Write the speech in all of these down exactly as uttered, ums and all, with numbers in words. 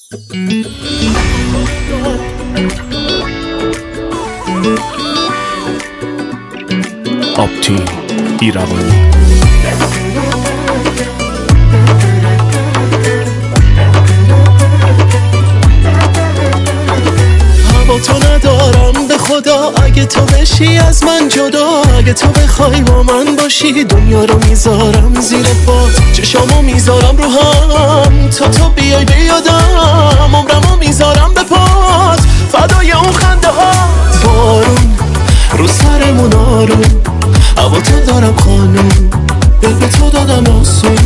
آپتین ایروانی. هوا تو ندارم به خدا، اگه تو بشی از من جدا، اگه تو بخوای با من باشی دنیا رو میذارم زیر پات، چشامو میذارم رو هم تا تو بیای بیادم، عمرمو میذارم به پات فدای اون خنده ها. بارون رو سرمون آروم، هوا تو دارم خانوم، دل به تو دادم آسون.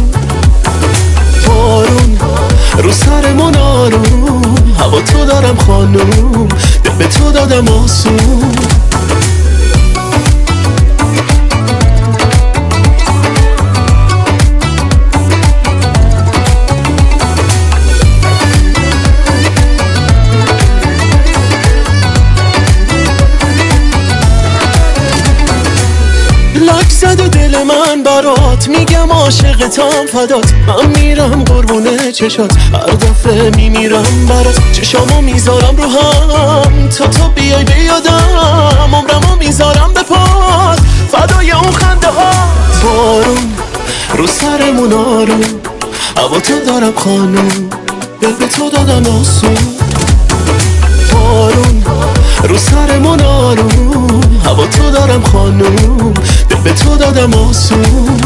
بارون رو سرمون آروم، هوا تو دارم خانوم، دل به تو دادم آسون. لاک زده دل من برات، میگم عاشقتم فدات، من میرم قربونه چشات، هر دفعه میمیرم برات، چشامو میذارم رو هم تا تو بیای بیادم، عمرمو میذارم به پات فدای اون خنده ها. بارون رو سرمون آروم، هوا تو دارم خانوم، دل به تو دادم آسون. بارون رو سرمون آروم، هوا تو دارم خانوم، دل به تو دادم آسون.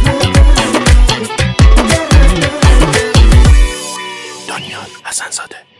حسن زاده.